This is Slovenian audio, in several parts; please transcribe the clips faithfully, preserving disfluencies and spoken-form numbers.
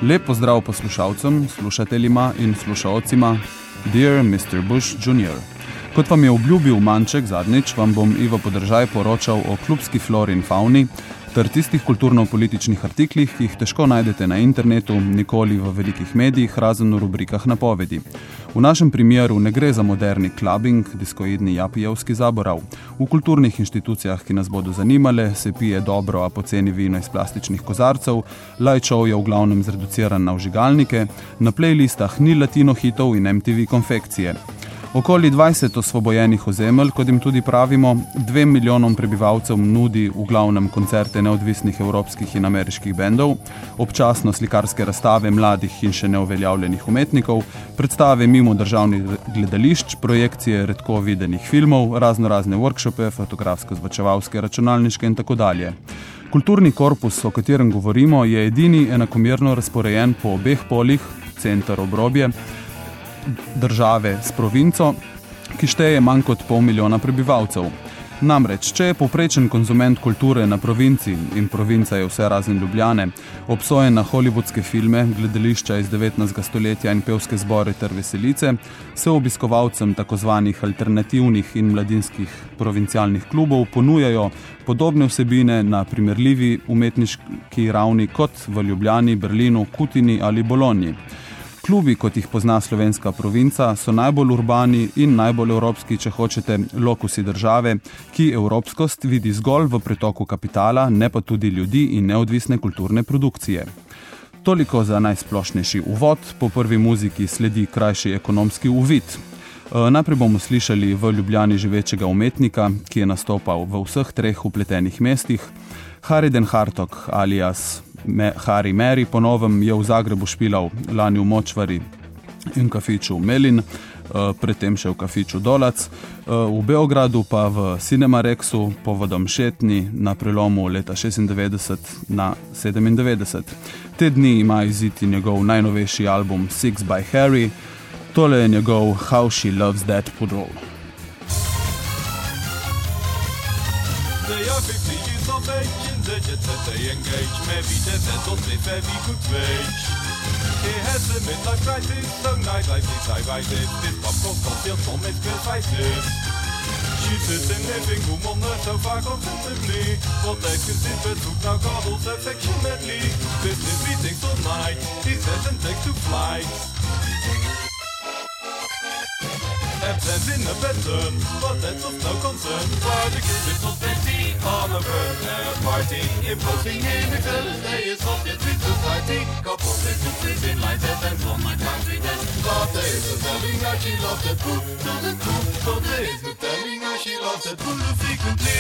Lep pozdrav poslušalcem, slušateljima in slušalcima, Dear mister Bush junior Kot vam je obljubil Manček zadnjič, vam bom Ivo Podržaj poročal o klubski flori in fauni ter tistih kulturno-političnih artiklih, ki jih težko najdete na internetu, nikoli v velikih medijih, razen v rubrikah napovedi. V našem primeru ne gre za moderni clubbing, diskoidni japijevski zaborav. V kulturnih inštitucijah, ki nas bodo zanimale, se pije dobro, a poceni vino iz plastičnih kozarcev, live show je v glavnem zreduciran na vžigalnike, na playlistah ni latino hitov in M T V konfekcije. Okoli dvajset osvobojenih ozemelj, kot jim tudi pravimo, dvem milijonom prebivalcev nudi v glavnem koncerte neodvisnih evropskih in ameriških bendov, občasno slikarske razstave mladih in še neuveljavljenih umetnikov, predstave mimo državnih gledališč, projekcije redko videnih filmov, razno razne workshope, fotografsko-zvočevalske, računalniške in tako dalje. Kulturni korpus, o katerem govorimo, je edini enakomerno razporejen po obeh polih, center obrobje, države s provinco, ki šteje manj kot pol milijona prebivalcev. Namreč, če je povprečen konzument kulture na provinci, in provinca je vse razen Ljubljane, obsojen na hollywoodske filme, gledališča iz devetnajstega stoletja in pevske zbore ter veselice, se obiskovalcem takozvanih alternativnih in mladinskih provincialnih klubov ponujajo podobne vsebine na primerljivi umetniški ravni kot v Ljubljani, Berlinu, Kutini ali Bologni. Klubi, kot jih pozna slovenska provinca, so najbolj urbani in najbolj evropski, če hočete, lokusi države, ki evropskost vidi zgolj v pretoku kapitala, ne pa tudi ljudi in neodvisne kulturne produkcije. Toliko za najsplošnejši uvod, po prvi muziki sledi krajši ekonomski uvid. Najprej bomo slišali v Ljubljani živečega umetnika, ki je nastopal v vseh treh upletenih mestih. Harry den Hartog alias Me, Harry Mary ponovem je v Zagrebu špilal lani v Močvari in kafiču Melin, predtem še v kafiču Dolac, v Beogradu pa v Cinemarexu povodom Šetni na prelomu leta šestindevetdeset na sedemindevetdeset. Te dni ima iziti njegov najnovejši album Six by Harry, tole je njegov How She Loves That Poodle. De jet-setter engage, mais vite c'est tot les very good wage. He has a midlife crisis, so nightlife is high rises. This pop culture feels from its good vices. She sits in living room on the sofa constantly, protections in bezug now cuddles affectionately. Business meetings all night, he says and takes to flight. Absent in a bedroom, but that's of no concern. For the kids it's not plenty on a burner party. Imposing in the girls, they is not yet with society. Couple with two things in line, that and one night country dance. But there is no telling how she loves that pool, so the cool. So there is no telling how she loves that pool frequently.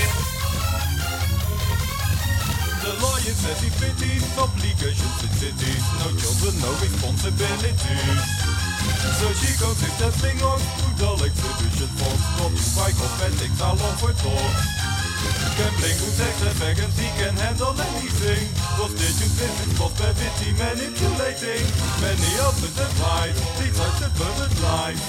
The lawyer says he pities obligations in cities. No children, no responsibilities. So she goes with that thing on food all exhibition forms. Not to buy cosmetics, how long for talk. Gambling with sex and vegans, he can handle anything. Prostitutes, business, prosperity, manipulating. Many others advise, these are the perfect life.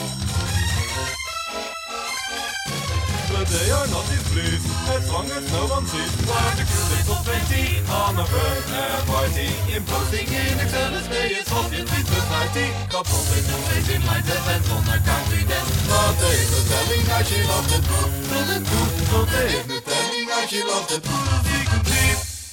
But they are not displeased, as long as no one sees. Why the kids of twenty on a burner party. Imposing in excellence, they is obvious with society. Couples with two days in line, that and on a country dance. But there is no telling how she loves that pool, so the pool. So there is no telling how she loves that pool frequently.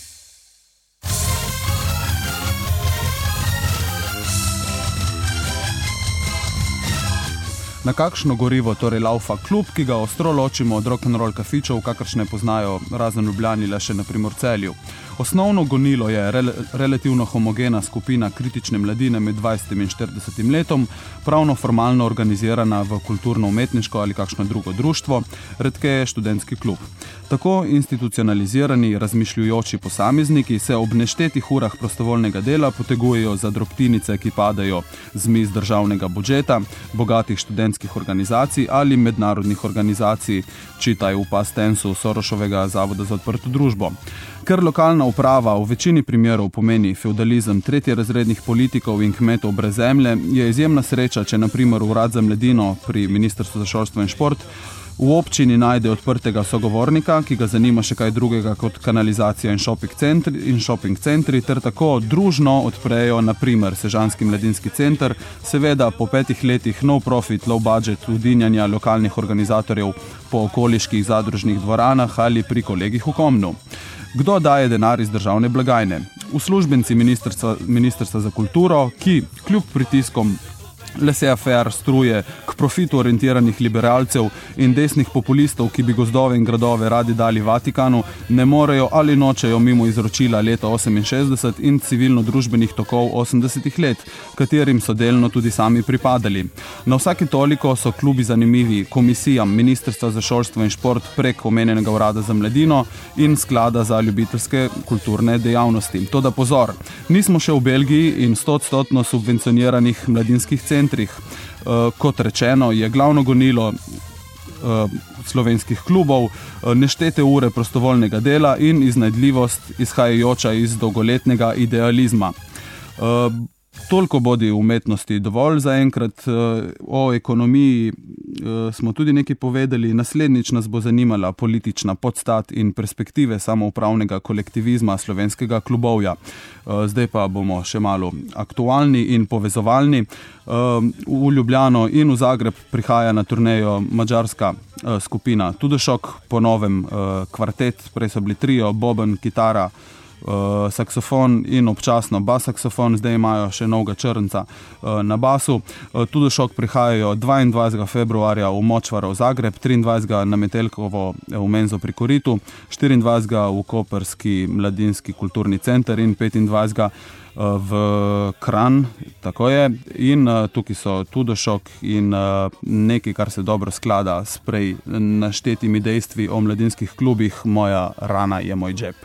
Na kakšno gorivo torej laufa klub, ki ga ostro ločimo od rock'n'roll kafičev, kakršne poznajo razen Ljubljani le še na Primorcelju. Osnovno gonilo je rel- relativno homogena skupina kritične mladine med dvajsetim in štiridesetim letom, pravno formalno organizirana v kulturno-umetniško ali kakšno drugo društvo, redkeje študentski klub. Tako institucionalizirani, razmišljujoči posamezniki se ob neštetih urah prostovoljnega dela potegujejo za drobtinice, ki padajo z miz državnega budžeta, bogatih študentskih organizacij ali mednarodnih organizacij, čitaj v past tensu Sorošovega zavoda za odprto družbo. Ker lokalna uprava v večini primerov pomeni feudalizem tretjerazrednih politikov in kmetov brez zemlje, je izjemna sreča, če na primer urad za mladino pri Ministrstvu za šolstvo in šport V občini najde odprtega sogovornika, ki ga zanima še kaj drugega kot kanalizacija in shopping centri, in shopping centri ter tako družno odprejo na primer Sežanski mladinski center, seveda po petih letih no profit, low budget udinjanja lokalnih organizatorjev po okoliških zadružnih dvoranah ali pri kolegih v Komnu. Kdo daje denar iz državne blagajne? Uslužbenci ministrstva, ministrstva za kulturo, ki kljub pritiskom laissez-faire struje k profitu orientiranih liberalcev in desnih populistov, ki bi gozdove in gradove radi dali Vatikanu, ne morejo ali nočejo mimo izročila leta oseminšestdeset in civilno-družbenih tokov osemdesetih let, katerim so delno tudi sami pripadali. Na vsaki toliko so klubi zanimivi komisijam Ministrstva za šolstvo in šport prek omenjenega urada za mladino in sklada za ljubiteljske kulturne dejavnosti. Toda pozor, nismo še v Belgiji in stoodstotno subvencioniranih mladinskih centrih. Centrih. Kot rečeno, je glavno gonilo slovenskih klubov neštete ure prostovoljnega dela in iznajdljivost izhajajoča iz dolgoletnega idealizma. Toliko bodi umetnosti dovolj za enkrat. O ekonomiji smo tudi nekaj povedali. Naslednjič nas bo zanimala politična podstat in perspektive samoupravnega kolektivizma slovenskega klubovja. Zdaj pa bomo še malo aktualni in povezovalni. V Ljubljano in v Zagreb prihaja na turnejo madžarska skupina Tudošok, po novem kvartet, prej so bili trio, boben, kitara, Uh, saksofon in občasno bas saksofon, zdaj imajo še novega črnca uh, na basu. Uh, Tudošok prihajajo dvaindvajsetega februarja v Močvaro v Zagreb, triindvajsetega na Metelkovo v Menzo pri Koritu, štiriindvajsetega v Koprski mladinski kulturni center in petindvajsetega uh, v Kranj, tako je. In uh, tukaj so Tudošok in uh, nekaj, kar se dobro sklada s prej naštetimi dejstvi o mladinskih klubih. Moja rana je moj džep.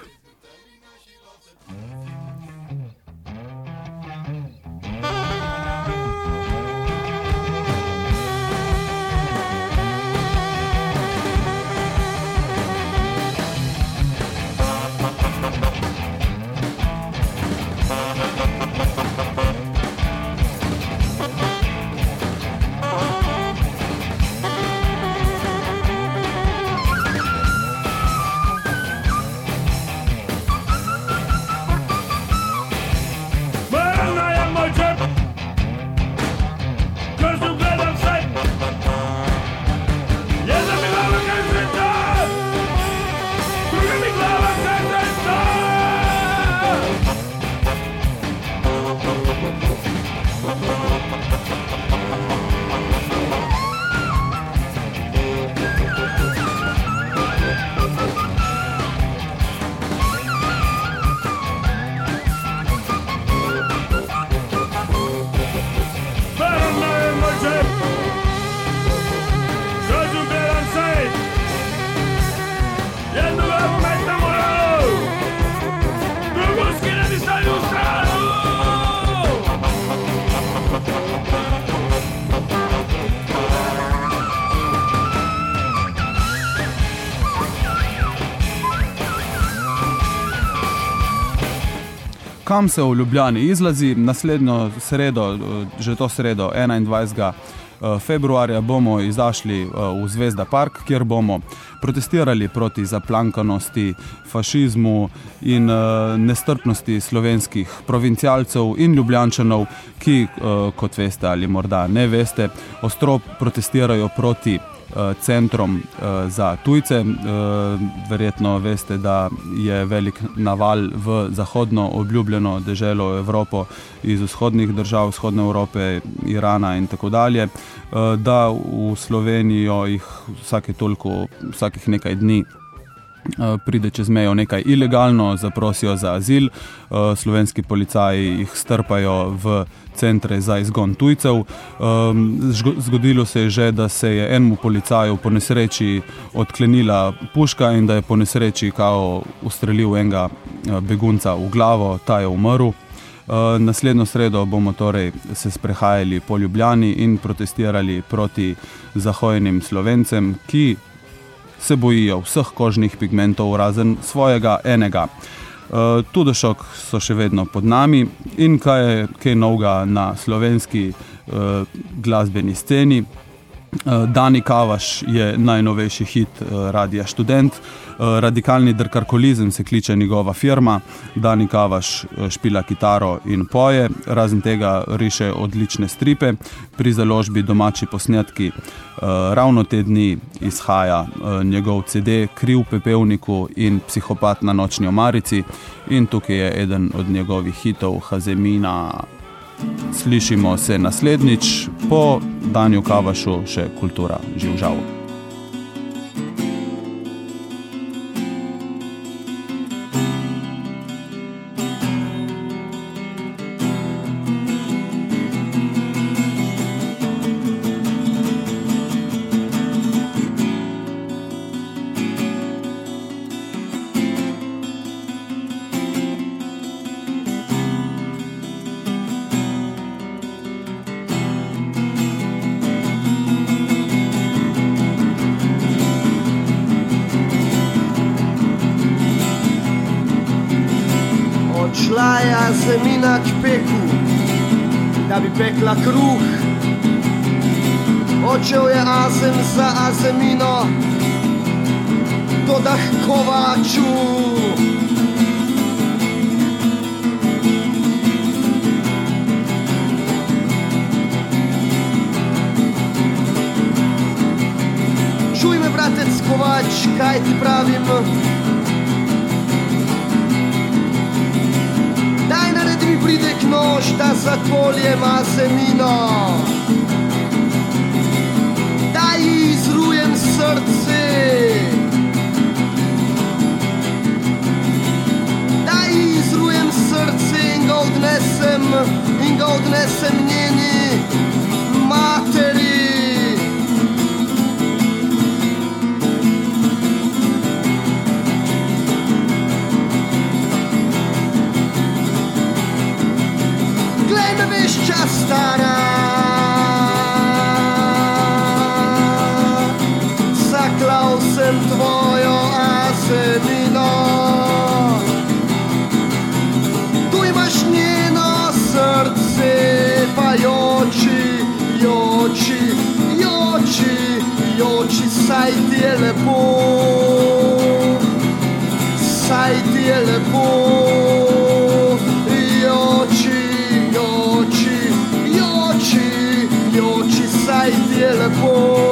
Kam se v Ljubljani izlazi? Naslednjo sredo, že to sredo, enaindvajsetega februarja bomo izašli v Zvezda park, kjer bomo protestirali proti zaplankanosti, fašizmu in nestrpnosti slovenskih provincialcev in Ljubljančanov, ki, kot veste ali morda ne veste, ostro protestirajo proti centrom za tujce. Verjetno veste, da je velik naval v zahodno obljubljeno deželo Evropo iz vzhodnih držav, vzhodne Evrope, Irana in tako dalje, da v Slovenijo jih vsake toliko, vsakih nekaj dni pride čez mejo nekaj ilegalno, zaprosijo za azil, slovenski policaji jih strpajo v centre za izgon tujcev. Zgodilo se je že, da se je enemu policaju po nesreči odklenila puška in da je po nesreči kao ustrelil enega begunca v glavo, ta je umrl. Naslednjo sredo bomo torej se sprehajali po Ljubljani in protestirali proti zahojenim Slovencem, ki se bojijo vseh kožnih pigmentov razen svojega enega. Uh, Tudošok so še vedno pod nami in kaj je kaj novega na slovenski uh, glasbeni sceni. Dani Kavaš je najnovejši hit Radia Študent. Radikalni drkarkolizem se kliče njegova firma. Dani Kavaš špila kitaro in poje, razen tega riše odlične stripe. Pri založbi Domači posnetki ravno te dni izhaja njegov C D Kri v pepelniku in Psihopat na nočni omarici, in tukaj je eden od njegovih hitov Hazemina. Slišimo se naslednjič, po Daniju Kavašu še Kultura živžav. Šla je Azemina k peku, da bi pekla kruh. Odšel je Azem za Azemino, dodah kovaču. Čuj me, bratec Kovač, kaj ti pravim? Daj naredi mi pridek nož, da zakoljem Azemino. Daj ji izrujem srce. Daj ji izrujem srce in ga odnesem, in ga odnesem njeni materi. Vešča stara, zaklal sem tvojo Azemino. Tu imaš njeno srce, pa joči, joči, joči, joči, saj ti je lepo, saj ti je lepo, joči. Joči, joči, joči, saj ti je lepo.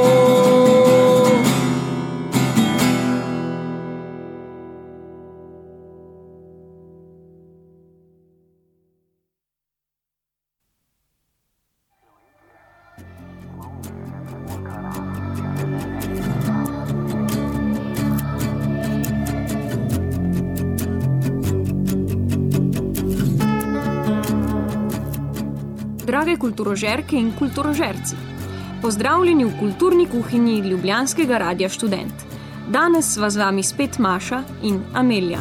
Drage kulturožerke in kulturožerci, pozdravljeni v kulturni kuhinji ljubljanskega Radia Študent. Danes sva z vami spet Maša in Amelija.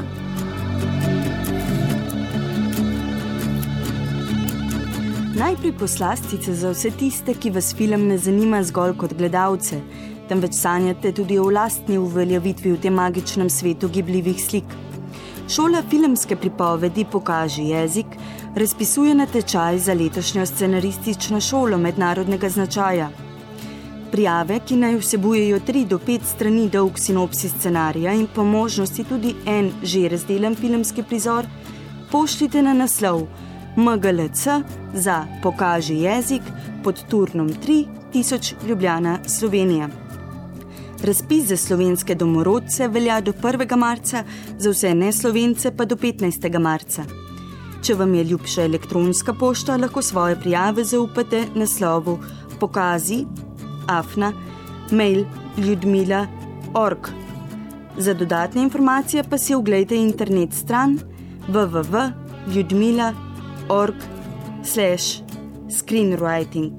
Najprej poslastice za vse tiste, ki vas film ne zanima zgolj kot gledalce, temveč sanjate tudi o lastni uveljavitvi v tem magičnem svetu gibljivih slik. Šola filmske pripovedi Pokaži jezik razpisuje natečaj za letošnjo scenaristično šolo mednarodnega značaja. Prijave, ki naj vsebujejo tri do pet strani dolg sinopsis scenarija in po možnosti tudi en že razdeljen filmski prizor, pošljite na naslov M G L C za Pokaži jezik pod Turnom tri tisoč Ljubljana, Slovenija. Razpis za slovenske domorodce velja do prvega marca, za vse neslovence pa do petnajstega marca. Če vam je ljubša elektronska pošta, lahko svoje prijave zaupate naslovu pokazi afna mail ljudmila pika org. Za dodatne informacije pa si oglejte internet stran w w w pika ljudmila pika org slash screenwriting.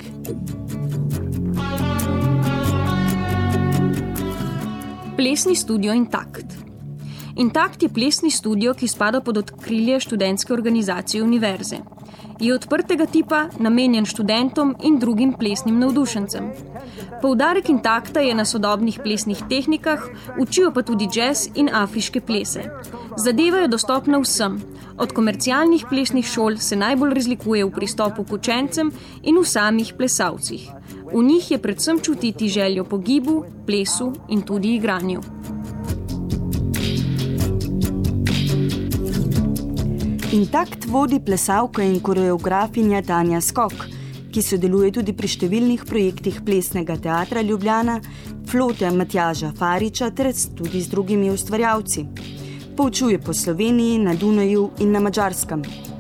Plesni studio Intakt. Intakt je plesni studio, ki spada pod okrilje študentske organizacije univerze. Je odprtega tipa, namenjen študentom in drugim plesnim navdušencem. Poudarek Intakta je na sodobnih plesnih tehnikah, učijo pa tudi jazz in afriške plese. Zadeva je dostopna vsem. Od komercialnih plesnih šol se najbolj razlikuje v pristopu k učencem in v samih plesalcih. V njih je predvsem čutiti željo po gibu, plesu in tudi igranju. Intakt vodi plesalka in koreografinja Tanja Skok, ki sodeluje tudi pri številnih projektih Plesnega teatra Ljubljana, Flote Matjaža Fariča ter tudi z drugimi ustvarjalci. Poučuje po Sloveniji, na Dunaju in na Madžarskem.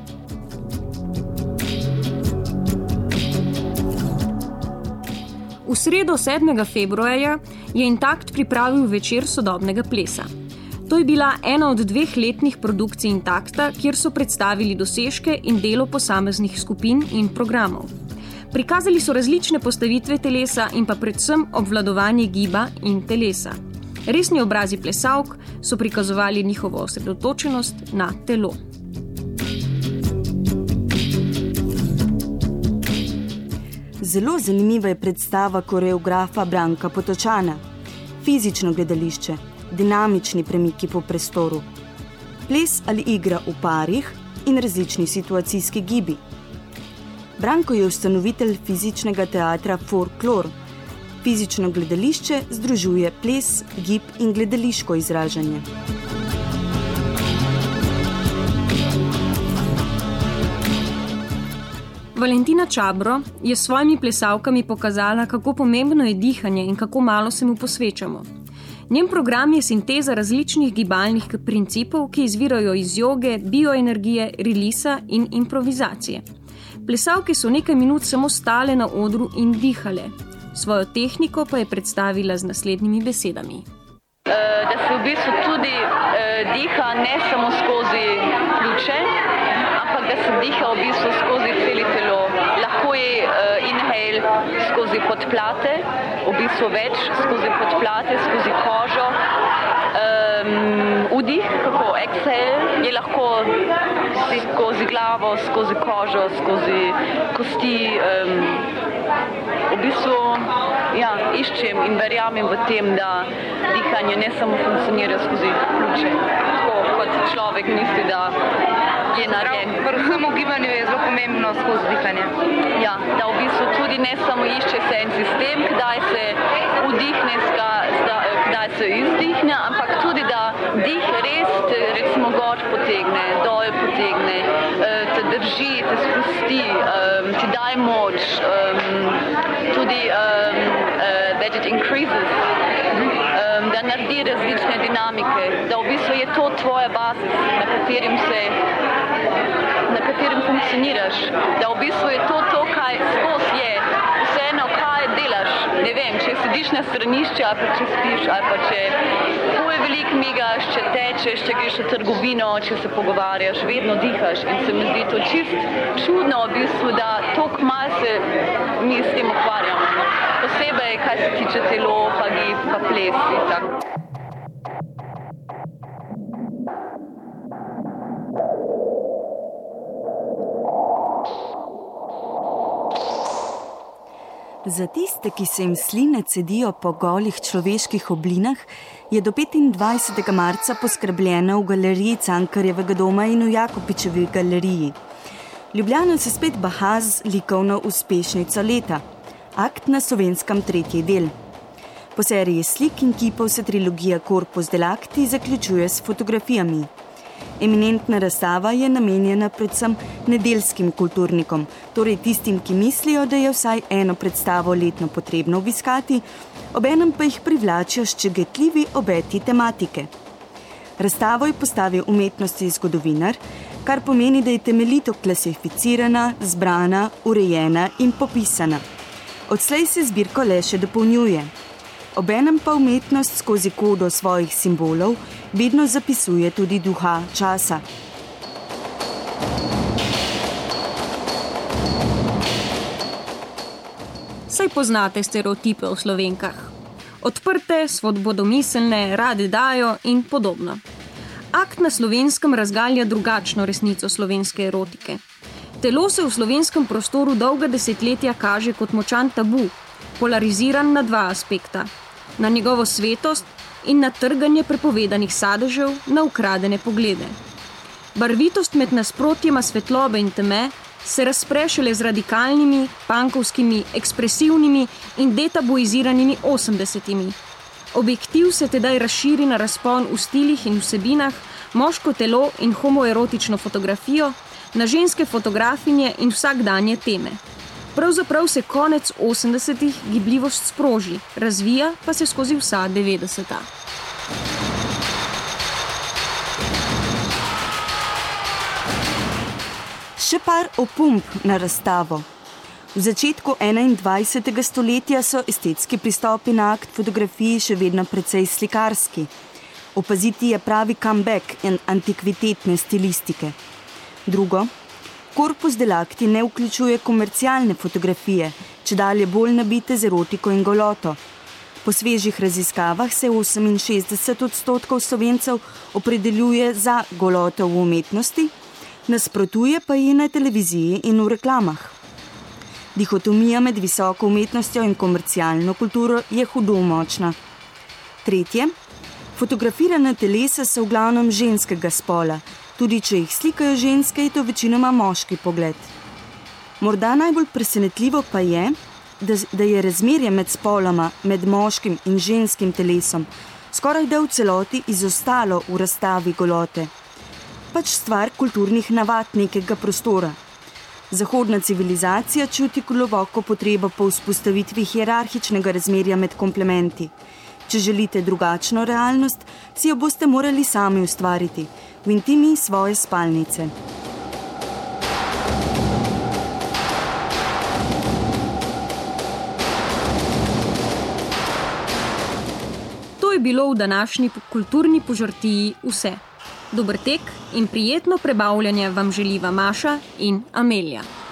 V sredo sedmega februarja je Intakt pripravil večer sodobnega plesa. To je bila ena od dveh letnih produkcij Intakta, kjer so predstavili dosežke in delo posameznih skupin in programov. Prikazali so različne postavitve telesa in pa predvsem obvladovanje giba in telesa. Resni obrazi plesalk so prikazovali njihovo osredotočenost na telo. Zelo zanimiva je predstava koreografa Branka Potočana. Fizično gledališče, dinamični premiki po prostoru, ples ali igra v parih in različni situacijski gibi. Branko je ustanovitelj fizičnega teatra Folklor. Fizično gledališče združuje ples, gib in gledališko izražanje. Valentina Čabro je s svojimi plesalkami pokazala, kako pomembno je dihanje in kako malo se mu posvečamo. Njen program je sinteza različnih gibalnih principov, ki izvirajo iz joge, bioenergije, relisa in improvizacije. Plesalke so nekaj minut samo stale na odru in dihale. Svojo tehniko pa je predstavila z naslednjimi besedami. Da se v bistvu tudi diha ne samo skozi pljuče, ampak da se diha v bistvu skozi celo telo. Lahko je inhale skozi podplate, v bistvu več skozi podplate, skozi kožo. Um, vdih, kako exhale, je lahko skozi glavo, skozi kožo, skozi kosti. Um, v bistvu ja, iščem in verjamem v tem, da dihanje ne samo funkcionira skozi pljuče, tako kot človek misli, da je narejen. Predvsem v gibanju je zelo pomembno skozi dihanje. Ja, da v bistvu tudi ne samo išče se en sistem, kdaj se vdihne, kdaj se izdihne, ampak tudi da dih res te recimo gor potegne, dol potegne, te drži, te spusti, ti daje moč, tudi that it increases, da naredi različne dinamike, da v bistvu je to tvoja bazis, na katerim se, na katerim funkcioniraš, da v bistvu je to to, kaj skozi je, vseeno kaj delaš, ne vem, če sediš na stranišče, ali pa če spiš, ali pa če tvoj velik migaš, če tečeš, če greš v trgovino, če se pogovarjaš, vedno dihaš in se mi zdi to čist čudno v bistvu, da toliko malo se mi s tem ukvarjamo. Posebej, kaj se tiče telo, pa gib, pa ples in tako. Za tiste, ki se jim sline cedijo po golih človeških oblinah, je do petindvajsetega marca poskrbljeno v galeriji Cankarjevega doma in v Jakopičevi galeriji. Ljubljana se spet baha z likovno uspešnico leta. Akt na Slovenskem tretji del. Po seriji slik in kipov se trilogija Corpus Delacti zaključuje s fotografijami. Eminentna razstava je namenjena predvsem nedeljskim kulturnikom, torej tistim, ki mislijo, da je vsaj eno predstavo letno potrebno obiskati, obenem pa jih privlačijo ščegetljivi obeti tematike. Razstavo je postavil umetnostni zgodovinar, kar pomeni, da je temeljito klasificirana, zbrana, urejena in popisana. Odslej se zbirko le še dopolnjuje. Obenem pa umetnost skozi kodo svojih simbolov vedno zapisuje tudi duha časa. Saj poznate stereotipe o Slovenkah. Odprte, svobodomiselne, rade dajo in podobno. Akt na Slovenskem razgalja drugačno resnico slovenske erotike. Telo se v slovenskem prostoru dolga desetletja kaže kot močan tabu, polariziran na dva aspekta. Na njegovo svetost in na trganje prepovedanih sadežev, na ukradene poglede. Barvitost med nasprotjema svetlobe in teme, se razpre šele z radikalnimi, punkovskimi, ekspresivnimi in detabuiziranimi osemdesetimi. Objektiv se tedaj razširi na razpon v stilih in vsebinah, moško telo in homoerotično fotografijo, na ženske fotografinje in vsakdanje teme. Pravzaprav se konec osemdesetih gibljivost sproži, razvija pa se skozi vsa devetdeseta. Še par opomb na razstavo. V začetku enaindvajsetega stoletja so estetski pristopi na akt fotografiji še vedno precej slikarski. Opaziti je pravi comeback in antikvitetne stilistike. Drugo, korpus delakti ne vključuje komercialne fotografije, čedalje bolj nabite z erotiko in goloto. Po svežih raziskavah se oseminšestdeset odstotkov Slovencev opredeljuje za goloto v umetnosti, nasprotuje pa ji na televiziji in v reklamah. Dihotomija med visoko umetnostjo in komercialno kulturo je hudo močna. Tretje, fotografirana telesa so v glavnem ženskega spola, tudi če jih slikajo ženske, je to večinoma moški pogled. Morda najbolj presenetljivo pa je, da, da je razmerje med spoloma, med moškim in ženskim telesom, skoraj da v celoti izostalo v razstavi golote. Pač stvar kulturnih navad nekega prostora. Zahodna civilizacija čuti globoko potrebo po vzpostavitvi hierarhičnega razmerja med komplementi. Če želite drugačno realnost, si jo boste morali sami ustvariti, v intimi svoje spalnice. To je bilo v današnji kulturni požrtiji vse. Dober tek in prijetno prebavljanje vam želiva Maša in Amelija.